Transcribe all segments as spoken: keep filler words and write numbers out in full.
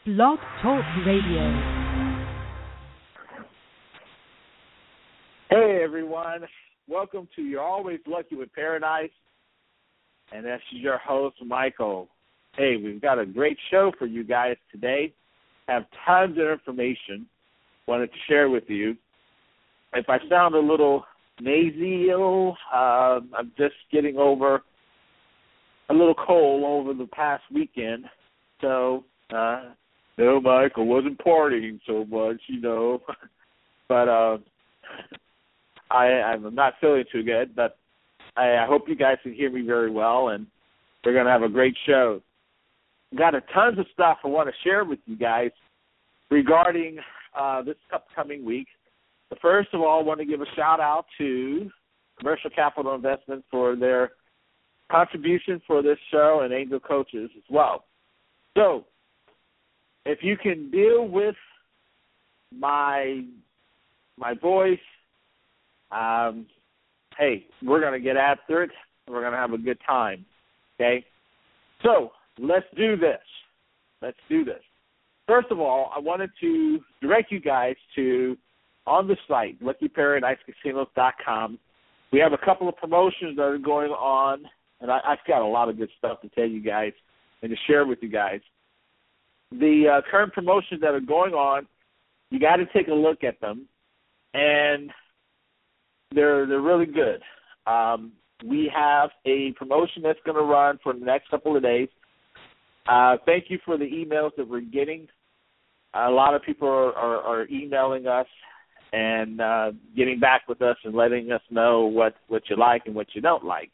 Blog Talk Radio. Hey everyone, welcome to You're Always Lucky with Paradise, and that's your host, Michael. Hey, we've got a great show for you guys today. Have tons of information wanted to share with you. If I sound a little nasal, uh, I'm just getting over a little cold over the past weekend, so uh, no, Michael wasn't partying so much, you know, but uh, I, I'm not feeling too good, but I, I hope you guys can hear me very well, and we're going to have a great show. Got a tons of stuff I want to share with you guys regarding uh, this upcoming week. But first of all, I want to give a shout-out to Commercial Capital Investment for their contribution for this show and Angel Coaches as well. So, if you can deal with my my voice, um, hey, we're going to get after it. We're going to have a good time, okay? So, let's do this. Let's do this. First of all, I wanted to direct you guys to, on the site, lucky paradise casinos dot com. We have a couple of promotions that are going on, and I, I've got a lot of good stuff to tell you guys and to share with you guys. The uh, current promotions that are going on, you got to take a look at them, and they're they're really good. Um, we have a promotion that's going to run for the next couple of days. Uh, thank you for the emails that we're getting. A lot of people are, are, are emailing us and uh, getting back with us and letting us know what, what you like and what you don't like.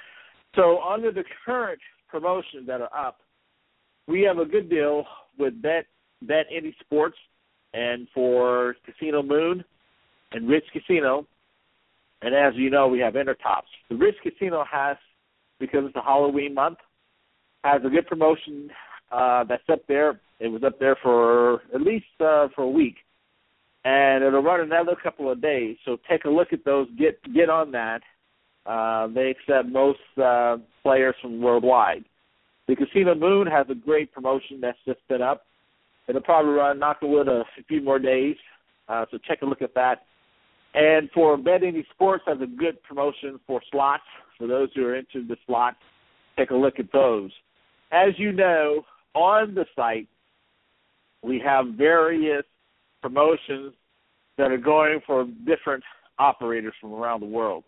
So under the current promotions that are up, we have a good deal with Bet Bet Any Sports and for Casino Moon and Ritz Casino. And as you know, we have Intertops. The Ritz Casino has, because it's a Halloween month, has a good promotion uh, that's up there. It was up there for at least uh, for a week. And it'll run another couple of days. So take a look at those. Get get on that. Uh, they accept most uh, players from worldwide. The Casino Moon has a great promotion that's just been up. It'll probably run, knock on wood, a few more days. Uh, so take a look at that. And for Bet Any Sports has a good promotion for slots. For those who are into the slots, take a look at those. As you know, on the site, we have various promotions that are going for different operators from around the world.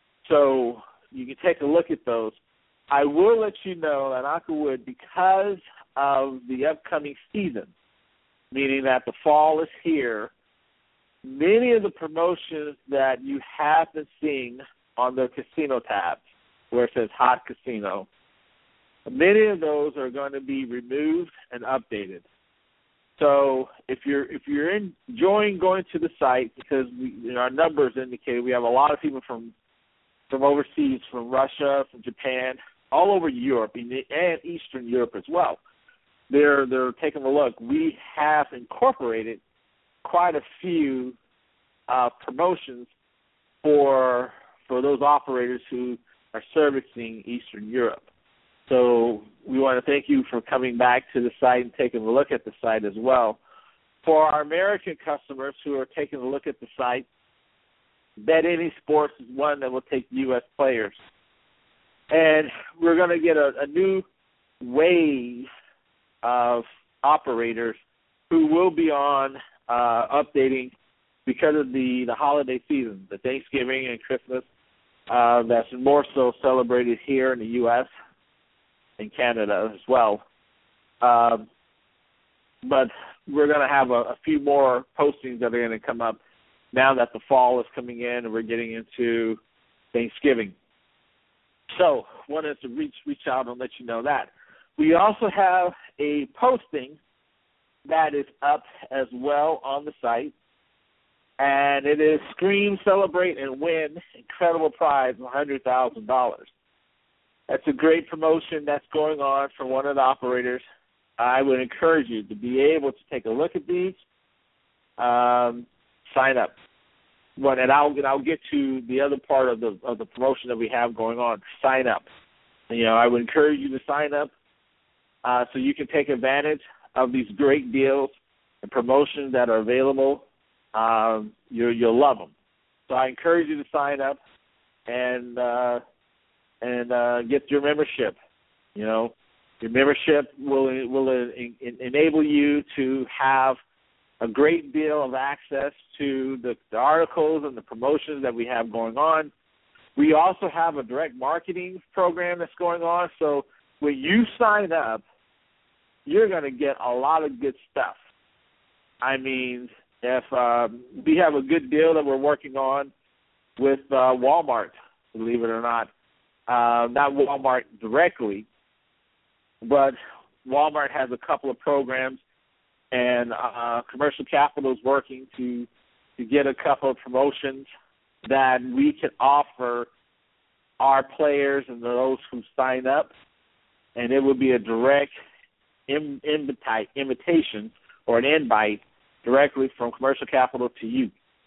So you can take a look at those. I will let you know that Aquawood, because of the upcoming season, meaning that the fall is here, many of the promotions that you have been seeing on the casino tab, where it says Hot Casino, many of those are going to be removed and updated. So if you're if you're enjoying going to the site, because we, you know, our numbers indicate we have a lot of people from from overseas, from Russia, from Japan, all over Europe and Eastern Europe as well. They're they're taking a look. We have incorporated quite a few uh, promotions for for those operators who are servicing Eastern Europe. So we want to thank you for coming back to the site and taking a look at the site as well. For our American customers who are taking a look at the site, Bet Any Sports is one that will take U S players. And we're going to get a, a new wave of operators who will be on uh, updating because of the, the holiday season, the Thanksgiving and Christmas. Uh, that's more so celebrated here in the U S and Canada as well. Um, but we're going to have a, a few more postings that are going to come up now that the fall is coming in and we're getting into Thanksgiving. So wanted to reach reach out and let you know that. We also have a posting that is up as well on the site, and it is Scream, Celebrate, and Win Incredible Prize of one hundred thousand dollars. That's a great promotion that's going on for one of the operators. I would encourage you to be able to take a look at these, um, sign up. But and I'll and I'll get to the other part of the of the promotion that we have going on. Sign up. You know, I would encourage you to sign up uh, so you can take advantage of these great deals and promotions that are available, um, you, you'll love them. So I encourage you to sign up and uh, and uh, get your membership. You know, your membership will will en- en- enable you to have a great deal of access to the, the articles and the promotions that we have going on. We also have a direct marketing program that's going on. So when you sign up, you're going to get a lot of good stuff. I mean, if um, we have a good deal that we're working on with uh, Walmart, believe it or not, uh, not Walmart directly, but Walmart has a couple of programs, and uh, Commercial Capital is working to to get a couple of promotions that we can offer our players and those who sign up, and it would be a direct in, invite, invitation or an invite directly from Commercial Capital to you.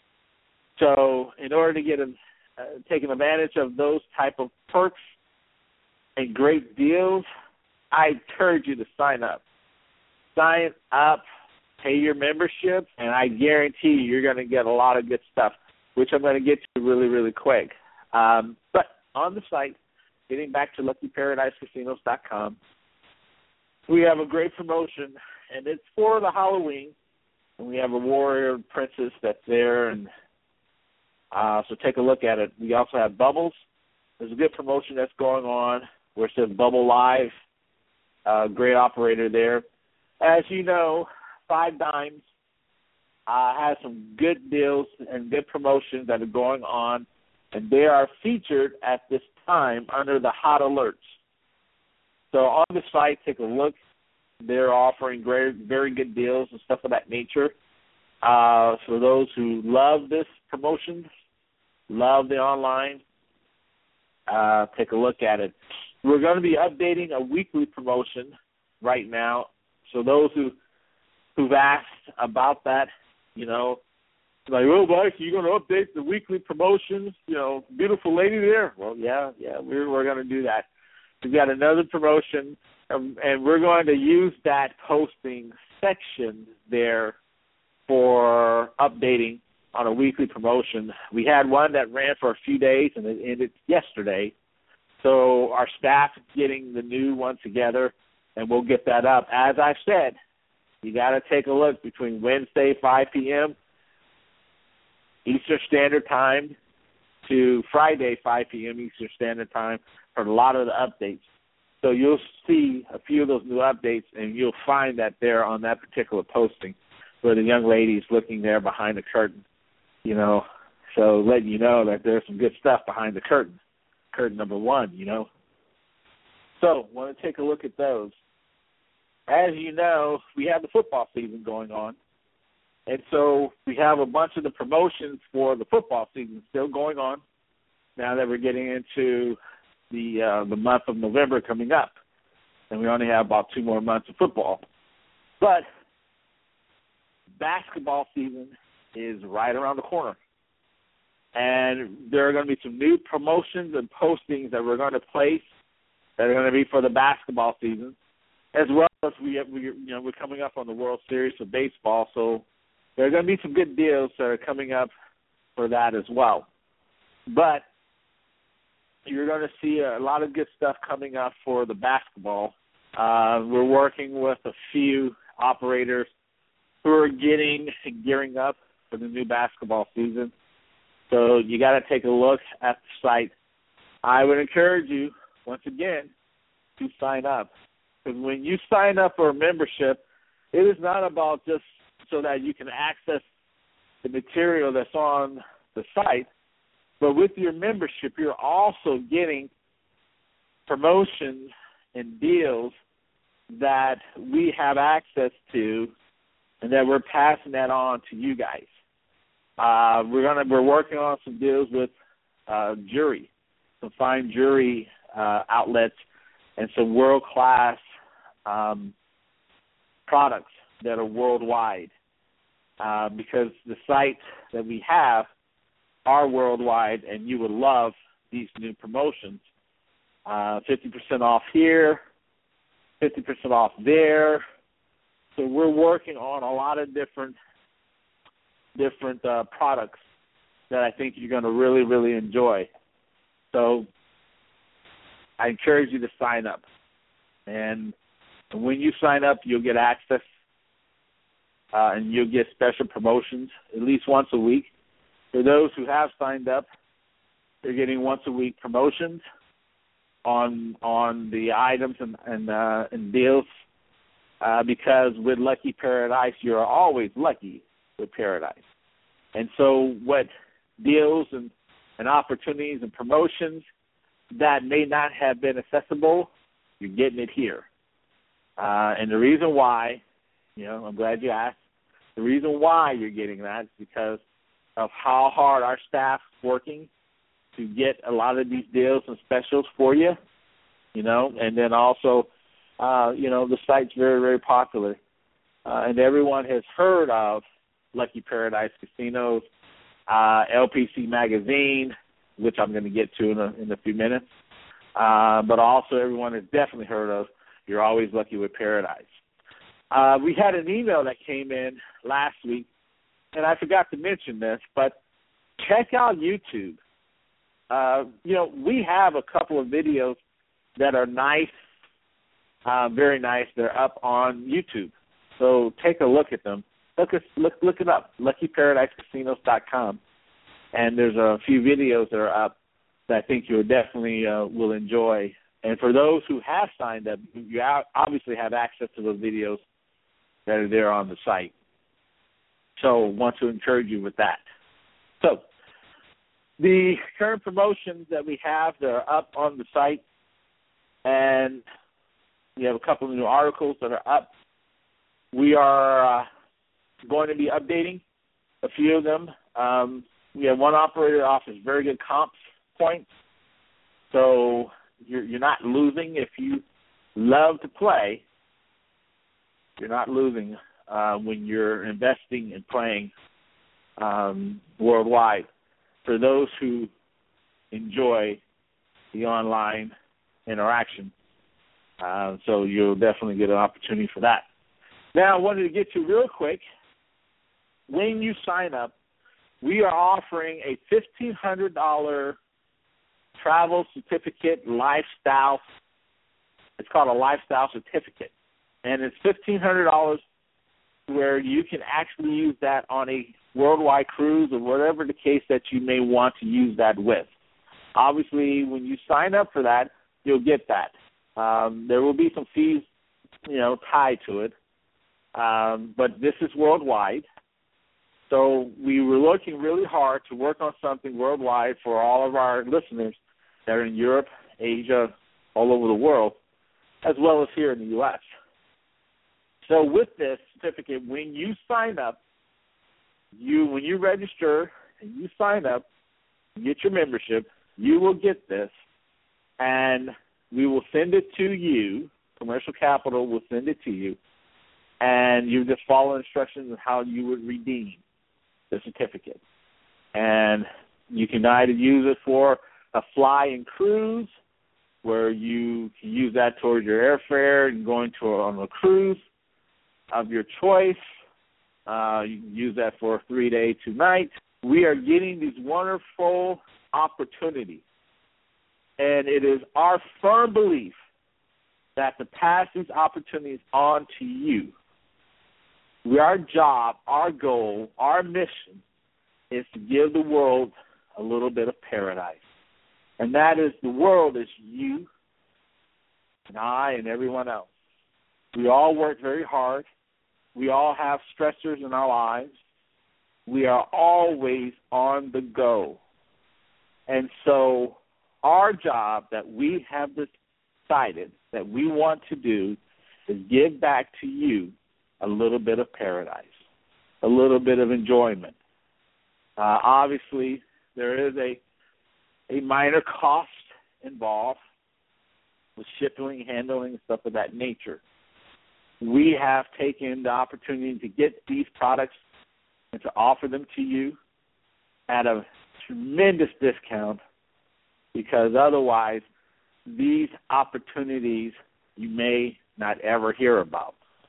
So in order to get a, uh, taking advantage of those type of perks and great deals, I encourage you to sign up. Sign up, pay your membership, and I guarantee you you're going to get a lot of good stuff, which I'm going to get to really, really quick. Um, but on the site, getting back to Lucky Paradise Casinos dot com, we have a great promotion, and it's for the Halloween, and we have a warrior princess that's there, and uh, so take a look at it. We also have Bubbles. There's a good promotion that's going on where it says Bubble Live. Uh, great operator there. As you know, Five Dimes uh, has some good deals and good promotions that are going on, and they are featured at this time under the Hot Alerts. So on the site, take a look. They're offering great, very good deals and stuff of that nature. Uh, for those who love this promotion, love the online, uh, take a look at it. We're going to be updating a weekly promotion right now. So those who, who've asked about that, you know, like, oh, Mike, you're going to update the weekly promotions, you know, beautiful lady there. Well, yeah, yeah, we're, we're going to do that. We've got another promotion, um, and we're going to use that posting section there for updating on a weekly promotion. We had one that ran for a few days, and it ended yesterday. So our staff is getting the new one together, and we'll get that up. As I've said, you got to take a look between Wednesday, five p.m. Eastern Standard Time to Friday, five p.m. Eastern Standard Time for a lot of the updates. So you'll see a few of those new updates, and you'll find that they're on that particular posting where the young lady's looking there behind the curtain, you know, so letting you know that there's some good stuff behind the curtain. Curtain number one, you know. So, want to take a look at those. As you know, we have the football season going on, and so we have a bunch of the promotions for the football season still going on now that we're getting into the uh, the month of November coming up, and we only have about two more months of football. But basketball season is right around the corner. And there are going to be some new promotions and postings that we're going to place that are going to be for the basketball season, as well as we, we you know, we're coming up on the World Series of baseball. So there are going to be some good deals that are coming up for that as well. But you're going to see a lot of good stuff coming up for the basketball. Uh, we're working with a few operators who are getting gearing up for the new basketball season. So you got to take a look at the site. I would encourage you, once again, to sign up. Because when you sign up for a membership, it is not about just so that you can access the material that's on the site, but with your membership, you're also getting promotions and deals that we have access to and that we're passing that on to you guys. Uh, we're gonna we're working on some deals with uh, jewelry, some fine jewelry uh, outlets, and some world class um, products that are worldwide. Uh, because the sites that we have are worldwide, and you would love these new promotions. Uh, fifty percent off here, fifty percent off there, So we're working on a lot of different different uh, products that I think you're going to really, really enjoy. So I encourage you to sign up. And when you sign up, you'll get access uh, and you'll get special promotions at least once a week. For those who have signed up, they're getting once a week promotions on on the items and and, uh, and deals uh, because with Lucky Paradise, you're always lucky with Paradise. And so what deals and, and opportunities and promotions that may not have been accessible, you're getting it here. Uh, and the reason why, you know, I'm glad you asked, the reason why you're getting that is because of how hard our staff's working to get a lot of these deals and specials for you, you know, and then also, uh, you know, the site's very, very popular. Uh, and everyone has heard of Lucky Paradise Casinos, uh, L P C Magazine, which I'm going to get to in a, in a few minutes. Uh, but also everyone has definitely heard of You're Always Lucky with Paradise. Uh, we had an email that came in last week, and I forgot to mention this, but check out YouTube. Uh, you know, we have a couple of videos that are nice, uh, very nice. They're up on YouTube. So take a look at them. Look, look, look it up, lucky paradise casinos dot com. And there's a few videos that are up that I think you definitely uh, will enjoy. And for those who have signed up, you obviously have access to those videos that are there on the site. So I want to encourage you with that. So the current promotions that we have, they're up on the site, and we have a couple of new articles that are up. We are uh, going to be updating a few of them. Um, we have one operator that offers very good comps points, so you're, you're not losing. If you love to play, you're not losing uh, when you're investing and playing um, worldwide. For those who enjoy the online interaction, uh, so you'll definitely get an opportunity for that. Now, I wanted to get to real quick, when you sign up, we are offering a fifteen hundred dollars travel certificate lifestyle. It's called a lifestyle certificate, and it's fifteen hundred dollars where you can actually use that on a worldwide cruise or whatever the case that you may want to use that with. Obviously, when you sign up for that, you'll get that. Um, there will be some fees, you know, tied to it, um, but this is worldwide. So we were looking really hard to work on something worldwide for all of our listeners that are in Europe, Asia, all over the world, as well as here in the U S So with this certificate, when you sign up, you when you register and you sign up, you get your membership, you will get this, and we will send it to you. Commercial Capital will send it to you, and you just follow instructions on how you would redeem the certificate. And you can either use it for a fly and cruise, where you can use that towards your airfare and going to a, on a cruise of your choice. Uh, you can use that for a three-day, two-night. We are getting these wonderful opportunities, and it is our firm belief that to pass these opportunities on to you, we, our job, our goal, our mission is to give the world a little bit of paradise. And that is, the world is you and I and everyone else. We all work very hard. We all have stressors in our lives. We are always on the go. And so our job that we have decided that we want to do is give back to you a little bit of paradise, a little bit of enjoyment. Uh, obviously, there is a a minor cost involved with shipping, handling, and stuff of that nature. We have taken the opportunity to get these products and to offer them to you at a tremendous discount, because otherwise these opportunities you may not ever hear about.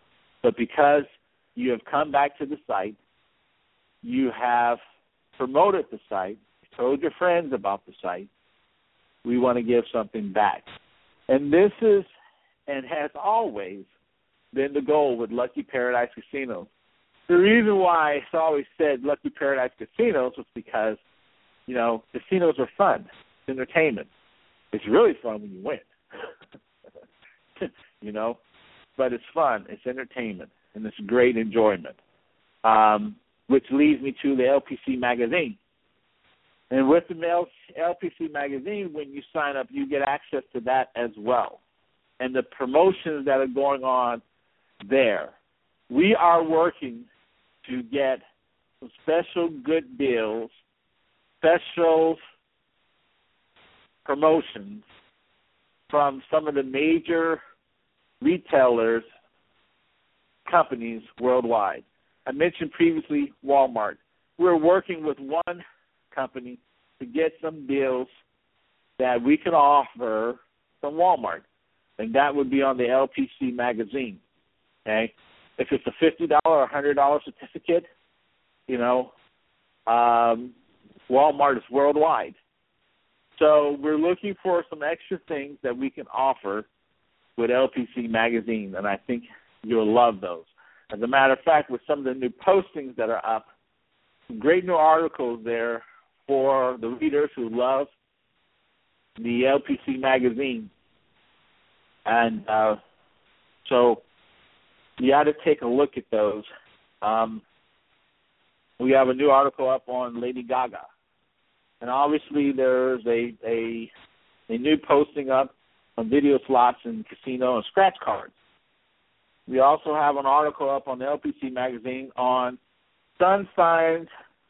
But because you have come back to the site, you have promoted the site, told your friends about the site, we want to give something back. And this is and has always been the goal with Lucky Paradise Casinos. The reason why it's always said Lucky Paradise Casinos was because, you know, casinos are fun. It's entertainment. It's really fun when you win, you know, but it's fun. It's entertainment, and it's great enjoyment, um, which leads me to the L P C magazine. And with the L P C magazine, when you sign up, you get access to that as well. And the promotions that are going on there. We are working to get some special good deals, special promotions from some of the major retailers, companies worldwide. I mentioned previously Walmart. We're working with one company to get some deals that we can offer from Walmart, and that would be on the L P C magazine. Okay, if it's a fifty dollars or one hundred dollars certificate, you know, um, Walmart is worldwide. So we're looking for some extra things that we can offer with L P C magazine, and I think you'll love those. As a matter of fact, with some of the new postings that are up, some great new articles there for the readers who love the L P C magazine. And uh, so you ought to take a look at those. Um, we have a new article up on Lady Gaga. And obviously there's a, a, a new posting up on video slots and casino and scratch cards. We also have an article up on the L P C magazine on sun signs,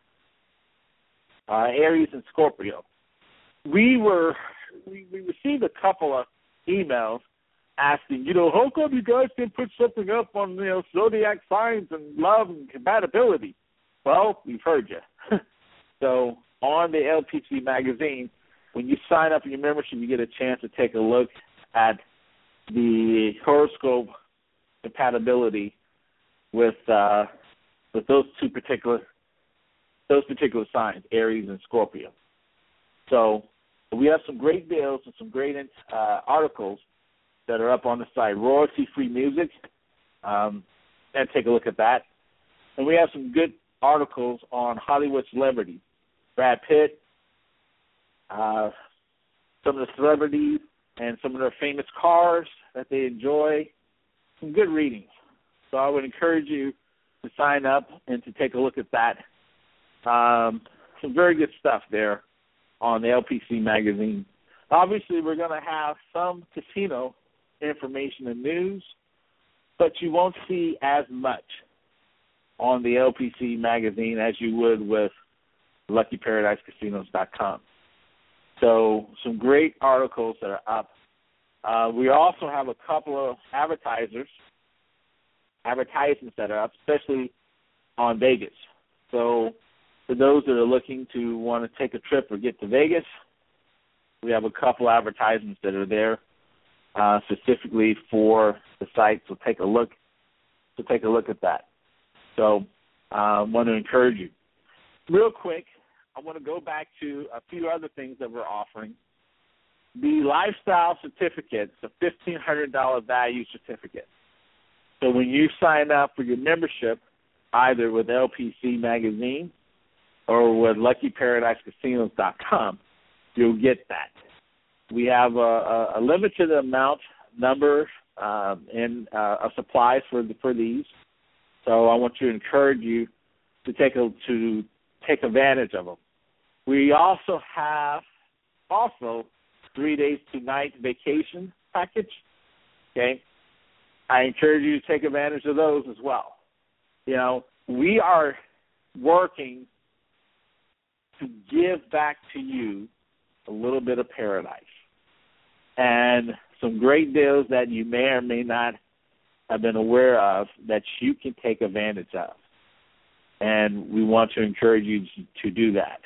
uh, Aries and Scorpio. We were we, we received a couple of emails asking, you know, how come you guys didn't put something up on, you know, zodiac signs and love and compatibility? Well, we've heard you. So on the L P C magazine, when you sign up in your membership, you get a chance to take a look at the horoscope compatibility with uh, with those two particular those particular signs, Aries and Scorpio. So we have some great deals and some great uh, articles that are up on the site, royalty-free music, um, and take a look at that. And we have some good articles on Hollywood celebrities, Brad Pitt, uh, some of the celebrities, and some of their famous cars that they enjoy. Some good readings. So I would encourage you to sign up and to take a look at that. Um, some very good stuff there on the L P C magazine. Obviously, we're going to have some casino information and news, but you won't see as much on the L P C magazine as you would with Lucky Paradise Casinos dot com. So some great articles that are up. Uh, we also have a couple of advertisers, advertisements that are up, especially on Vegas. So for those that are looking to want to take a trip or get to Vegas, we have a couple advertisements that are there uh, specifically for the site. So take a look. So take a look at that. So I uh, want to encourage you. Real quick, I want to go back to a few other things that we're offering. The lifestyle certificate, it's a fifteen hundred dollars value certificate. So when you sign up for your membership, either with L P C Magazine or with Lucky Paradise Casinos dot com, you'll get that. We have a, a, a limited amount, number, um, in, uh, of supplies for the, for these. So I want to encourage you to take a, to take advantage of them. We also have also three days, two nights vacation package. Okay, I encourage you to take advantage of those as well. You know, we are working to give back to you a little bit of paradise and some great deals that you may or may not have been aware of that you can take advantage of. And we want to encourage you to do that.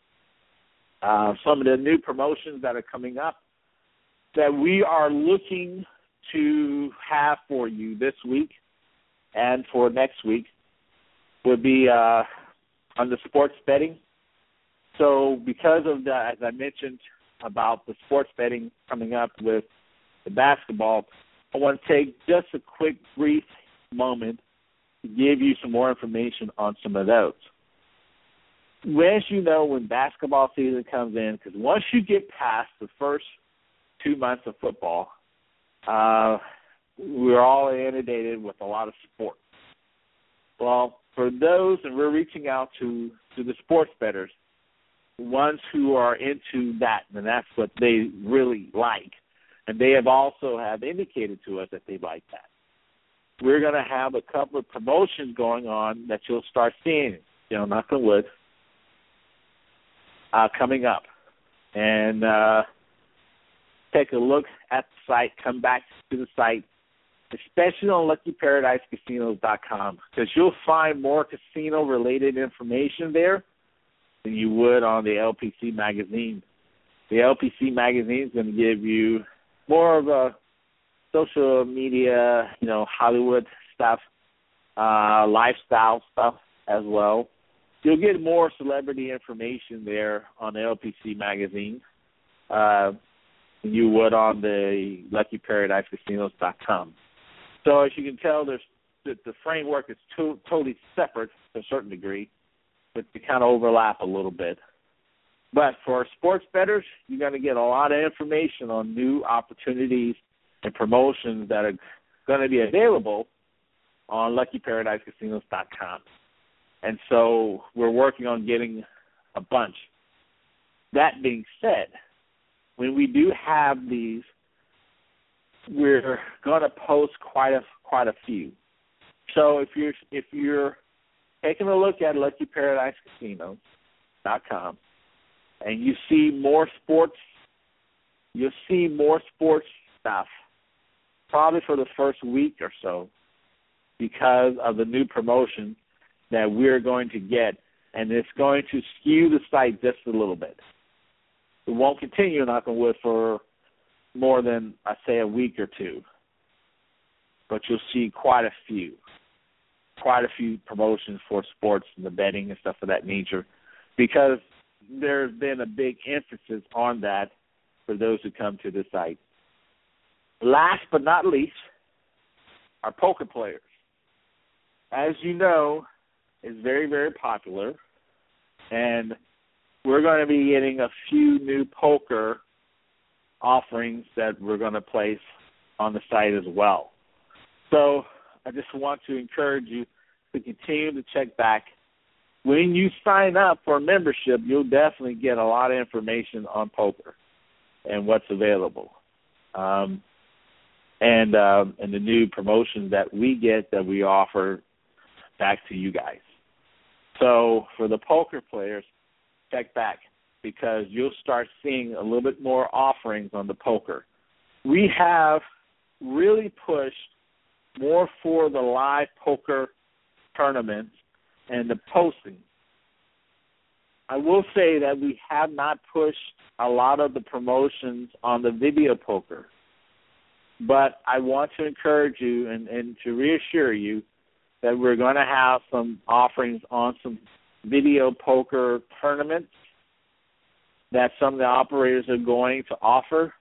Uh, some of the new promotions that are coming up that we are looking to have for you this week and for next week would be uh, on the sports betting. So because of that, as I mentioned about the sports betting coming up with the basketball, I want to take just a quick, brief moment to give you some more information on some of those. As you know, when basketball season comes in, because once you get past the first two months of football, uh, we're all inundated with a lot of sports. Well, for those, and we're reaching out to, to the sports bettors, ones who are into that, and that's what they really like. And they have also have indicated to us that they like that. We're going to have a couple of promotions going on that you'll start seeing, you know, knock on wood, uh, coming up. And uh, take a look at the site, come back to the site, especially on Lucky Paradise Casinos dot com, because you'll find more casino-related information there than you would on the L P C magazine. The L P C magazine is going to give you more of a social media, you know, Hollywood stuff, uh, lifestyle stuff as well. You'll get more celebrity information there on the L P C magazine uh, than you would on the Lucky Paradise Casinos dot com. So as you can tell, there's the, the framework is to, totally separate to a certain degree, but they kind of overlap a little bit. But for sports bettors, you're going to get a lot of information on new opportunities and promotions that are going to be available on Lucky Paradise Casinos dot com. And so we're working on getting a bunch. That being said, when we do have these, we're going to post quite a quite a few. So if you're if you're taking a look at Lucky Paradise Casinos dot com and you see more sports, you'll see more sports stuff probably for the first week or so because of the new promotion that we're going to get, and it's going to skew the site just a little bit. It won't continue, knock on wood, for more than, I say, a week or two, but you'll see quite a few. quite a few promotions for sports and the betting and stuff of that nature, because there's been a big emphasis on that for those who come to the site. Last but not least, our poker players. As you know, is very, very popular, and we're going to be getting a few new poker offerings that we're going to place on the site as well. So I just want to encourage you to continue to check back. When you sign up for a membership, you'll definitely get a lot of information on poker and what's available, um, and um, and the new promotions that we get that we offer back to you guys. So for the poker players, check back, because you'll start seeing a little bit more offerings on the poker. We have really pushed more for the live poker tournaments and the posting. I will say that we have not pushed a lot of the promotions on the video poker, but I want to encourage you and, and to reassure you that we're going to have some offerings on some video poker tournaments that some of the operators are going to offer.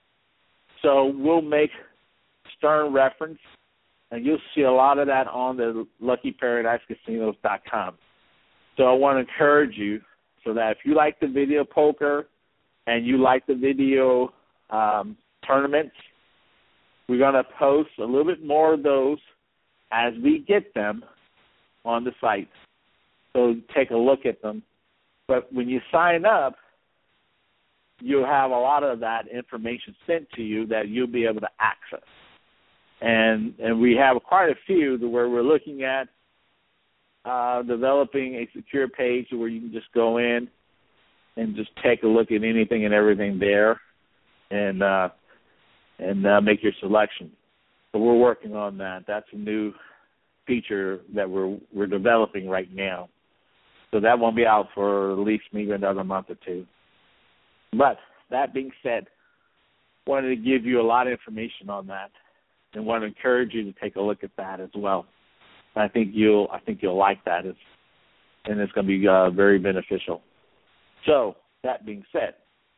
So we'll make stern reference, and you'll see a lot of that on the Lucky Paradise Casinos dot com. So I want to encourage you so that if you like the video poker and you like the video um, tournaments, we're going to post a little bit more of those as we get them on the site. So take a look at them. But when you sign up, you'll have a lot of that information sent to you that you'll be able to access. And and we have quite a few where we're looking at uh, developing a secure page where you can just go in and just take a look at anything and everything there, and uh, and uh, make your selection. So we're working on that. That's a new feature that we're we're developing right now. So that won't be out for at least maybe another month or two. But that being said, wanted to give you a lot of information on that, and want to encourage you to take a look at that as well. I think you'll I think you'll like that, it's, and it's going to be uh, very beneficial. So that being said,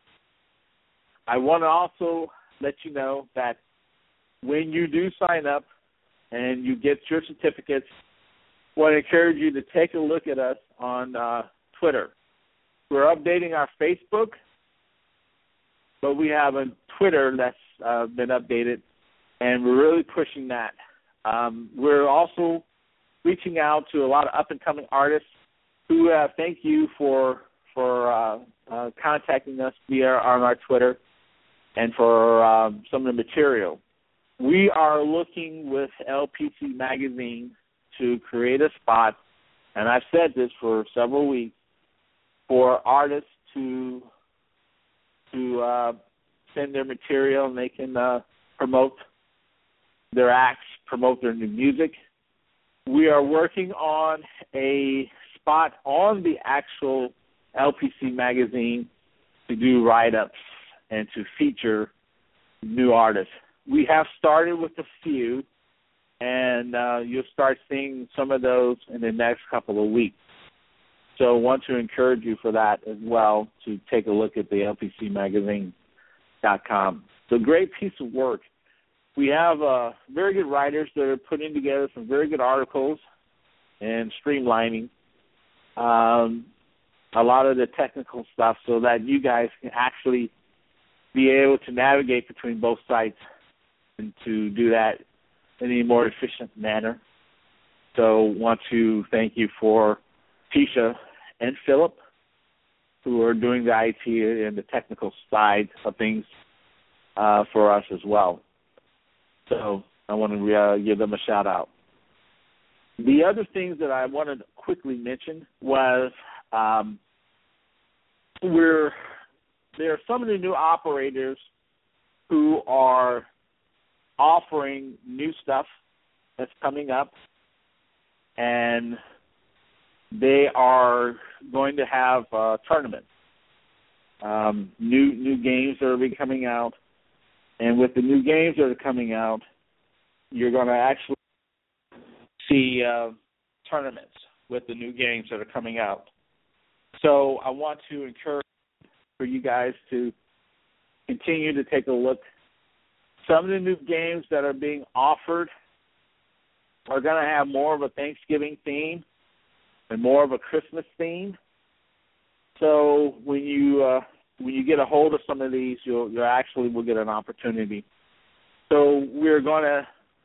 I want to also let you know that when you do sign up and you get your certificates, I want to encourage you to take a look at us on uh, Twitter. We're updating our Facebook, but we have a Twitter that's uh, been updated, and we're really pushing that. Um, we're also reaching out to a lot of up-and-coming artists who uh, thank you for for uh, uh, contacting us via on our Twitter and for uh, some of the material. We are looking with L P C Magazine to create a spot, and I've said this for several weeks, for artists to to uh, send their material and they can uh, promote their acts, promote their new music. We are working on a spot on the actual L P C Magazine to do write-ups and to feature new artists. We have started with a few, and uh, you'll start seeing some of those in the next couple of weeks. So I want to encourage you for that as well, to take a look at the L P C magazine dot com. It's a great piece of work. We have uh, very good writers that are putting together some very good articles and streamlining um, a lot of the technical stuff so that you guys can actually be able to navigate between both sites and to do that in a more efficient manner. So want to thank you for Tisha and Philip, who are doing the I T and the technical side of things uh, for us as well. So I want to uh, give them a shout-out. The other things that I wanted to quickly mention was um, we're, there are some of the new operators who are offering new stuff that's coming up, and they are going to have uh, tournaments, um, new new games that will be coming out. And with the new games that are coming out, you're going to actually see uh, tournaments with the new games that are coming out. So I want to encourage for you guys to continue to take a look. Some of the new games that are being offered are going to have more of a Thanksgiving theme and more of a Christmas theme. So when you uh, when you get a hold of some of these, you'll, you actually will get an opportunity. So we're going to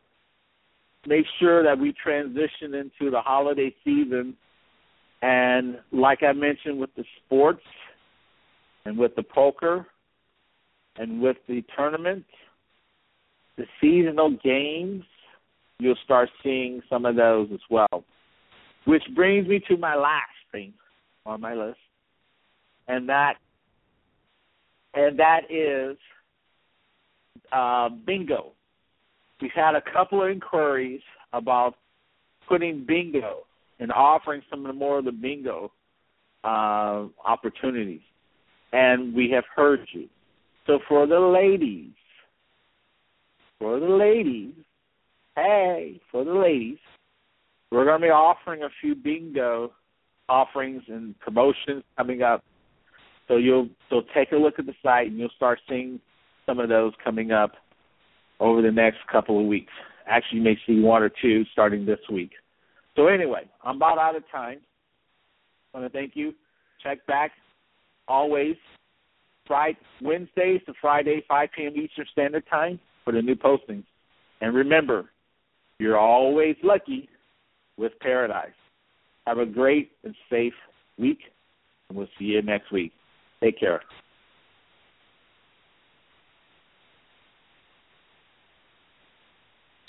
make sure that we transition into the holiday season. And like I mentioned with the sports and with the poker and with the tournaments, the seasonal games, you'll start seeing some of those as well. Which brings me to my last thing on my list, and that and that is uh, bingo. We've had a couple of inquiries about putting bingo and offering some of the more of the bingo uh, opportunities, and we have heard you. So for the ladies, for the ladies, hey, for the ladies, we're going to be offering a few bingo offerings and promotions coming up. So you'll so take a look at the site, and you'll start seeing some of those coming up over the next couple of weeks. Actually, you may see one or two starting this week. So anyway, I'm about out of time. I want to thank you. Check back always Friday, Wednesdays to Friday, five p.m. Eastern Standard Time for the new postings. And remember, you're always lucky with Paradise. Have a great and safe week, and we'll see you next week. Take care.